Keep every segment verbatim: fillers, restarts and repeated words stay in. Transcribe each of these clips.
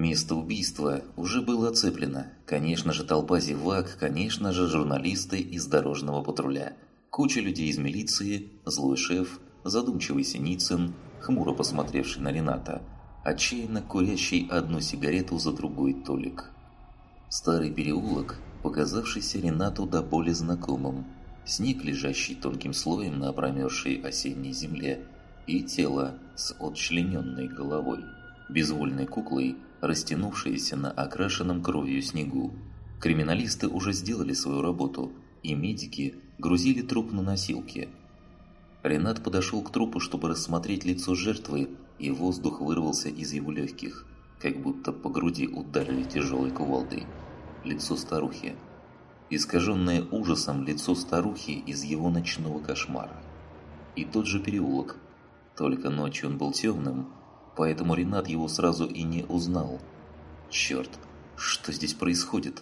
Место убийства уже было оцеплено. Конечно же, толпа зевак, конечно же, журналисты из дорожного патруля. Куча людей из милиции, злой шеф, задумчивый Синицын, хмуро посмотревший на Рената, отчаянно курящий одну сигарету за другой Толик. Старый переулок, показавшийся Ренату до боли знакомым, снег, лежащий тонким слоем на промерзшей осенней земле, и тело с отчлененной головой, безвольной куклой, растянувшееся на окрашенном кровью снегу. Криминалисты уже сделали свою работу, и медики грузили труп на носилки. Ренат подошел к трупу, чтобы рассмотреть лицо жертвы, и воздух вырвался из его легких, как будто по груди ударили тяжелой кувалдой. Лицо старухи. Искаженное ужасом лицо старухи из его ночного кошмара. И тот же переулок. Только ночью он был темным, поэтому Ренат его сразу и не узнал. Черт, что здесь происходит?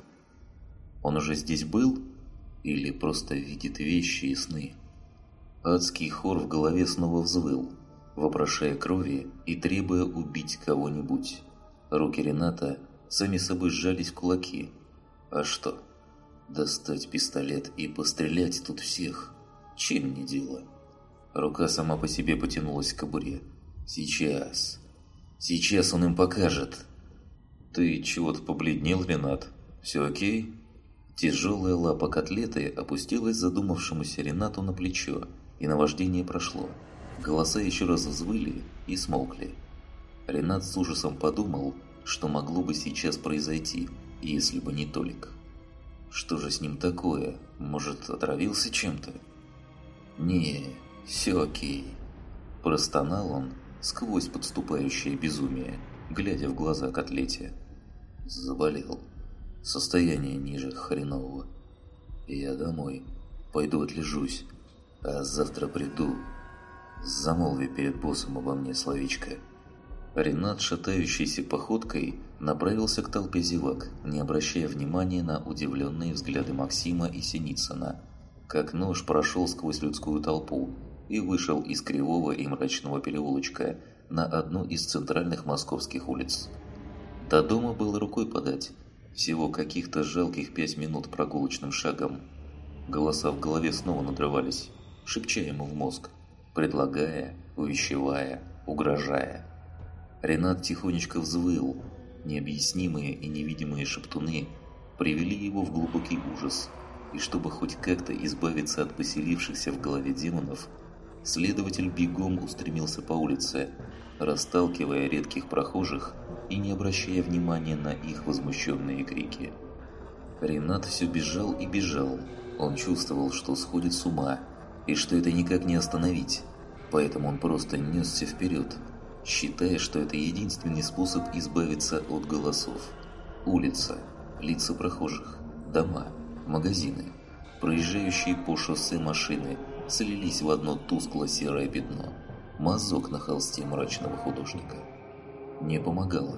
Он уже здесь был? Или просто видит вещи и сны? Адский хор в голове снова взвыл, вопрошая крови и требуя убить кого-нибудь. Руки Рената сами собой сжались в кулаки. А что? Достать пистолет и пострелять тут всех? Чем не дело? Рука сама по себе потянулась к кобуре. Сейчас. Сейчас он им покажет. Ты чего-то побледнел, Ренат? Все окей? Тяжелая лапа котлеты опустилась задумавшемуся Ренату на плечо, и наваждение прошло. Голоса еще раз взвыли и смолкли. Ренат с ужасом подумал, что могло бы сейчас произойти, если бы не Толик. Что же с ним такое? Может, отравился чем-то? Не, все окей. Простонал он сквозь подступающее безумие, глядя в глаза котлете. Заболел. Состояние ниже хренового. Я домой. Пойду отлежусь. А завтра приду. Замолви перед боссом обо мне словечко. Ренат, шатающейся походкой, направился к толпе зевак, не обращая внимания на удивленные взгляды Максима и Синицына. Как нож прошел сквозь людскую толпу и вышел из кривого и мрачного переулочка на одну из центральных московских улиц. До дома было рукой подать, всего каких-то жалких пять минут прогулочным шагом. Голоса в голове снова надрывались, шепча ему в мозг, предлагая, увещевая, угрожая. Ренат тихонечко взвыл. Необъяснимые и невидимые шептуны привели его в глубокий ужас, и чтобы хоть как-то избавиться от поселившихся в голове демонов, следователь бегом устремился по улице, расталкивая редких прохожих и не обращая внимания на их возмущенные крики. Ренат все бежал и бежал. Он чувствовал, что сходит с ума, и что это никак не остановить, поэтому он просто несся вперед, считая, что это единственный способ избавиться от голосов. Улица, лица прохожих, дома, магазины, проезжающие по шоссе машины слились в одно тускло-серое пятно, мазок на холсте мрачного художника. Не помогало.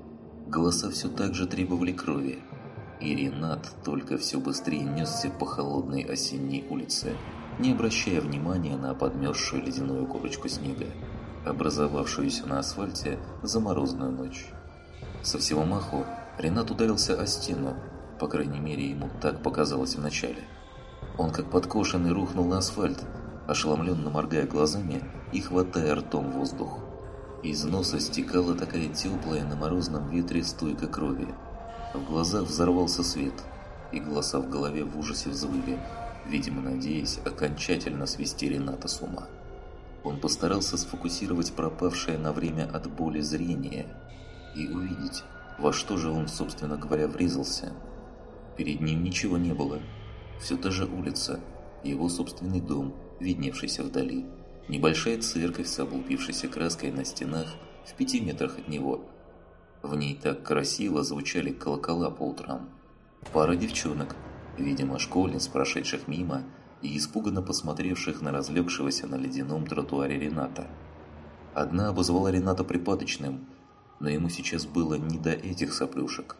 Голоса все так же требовали крови, и Ренат только все быстрее несся по холодной осенней улице, не обращая внимания на подмерзшую ледяную корочку снега, образовавшуюся на асфальте за морозную ночь. Со всего маху Ренат ударился о стену, по крайней мере ему так показалось вначале. Он как подкошенный рухнул на асфальт, ошеломленно моргая глазами и хватая ртом воздух. Из носа стекала такая теплая на морозном ветре струйка крови. В глазах взорвался свет, и голоса в голове в ужасе взвыли, видимо надеясь окончательно свести Рената с ума. Он постарался сфокусировать пропавшее на время от боли зрение и увидеть, во что же он, собственно говоря, врезался. Перед ним ничего не было. Все та же улица, его собственный дом, видневшийся вдали, небольшая церковь с облупившейся краской на стенах в пяти метрах от него. В ней так красиво звучали колокола по утрам. Пара девчонок, видимо, школьниц, прошедших мимо и испуганно посмотревших на разлегшегося на ледяном тротуаре Рената. Одна обозвала Рената припадочным, но ему сейчас было не до этих соплюшек.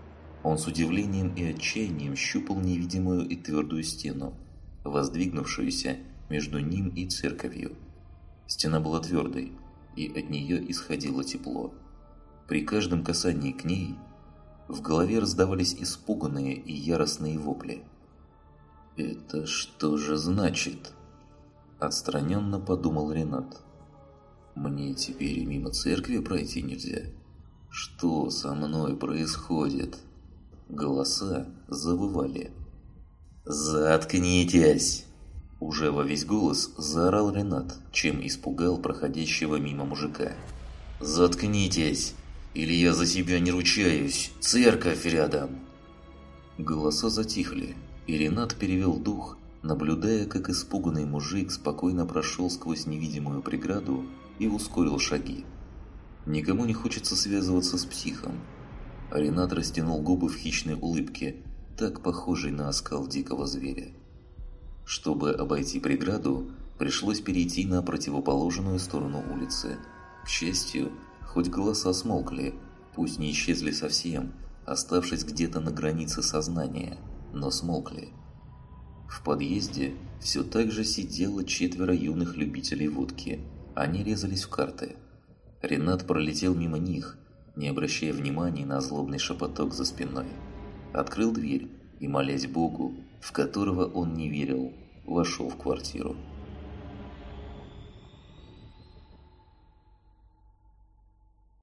Он с удивлением и отчаянием щупал невидимую и твердую стену, воздвигнувшуюся между ним и церковью. Стена была твердой, и от нее исходило тепло. При каждом касании к ней в голове раздавались испуганные и яростные вопли. «Это что же значит?» – отстраненно подумал Ренат. «Мне теперь и мимо церкви пройти нельзя? Что со мной происходит?» Голоса завывали. «Заткнитесь!» Уже во весь голос заорал Ренат, чем испугал проходящего мимо мужика. «Заткнитесь! Или я за себя не ручаюсь! Церковь рядом!» Голоса затихли, и Ренат перевел дух, наблюдая, как испуганный мужик спокойно прошел сквозь невидимую преграду и ускорил шаги. Никому не хочется связываться с психом. Ренат растянул губы в хищной улыбке, так похожей на оскал дикого зверя. Чтобы обойти преграду, пришлось перейти на противоположную сторону улицы. К счастью, хоть голоса смолкли, пусть не исчезли совсем, оставшись где-то на границе сознания, но смолкли. В подъезде все так же сидело четверо юных любителей водки. Они резались в карты. Ренат пролетел мимо них, не обращая внимания на злобный шепоток за спиной. Открыл дверь и, молясь Богу, в которого он не верил, вошел в квартиру.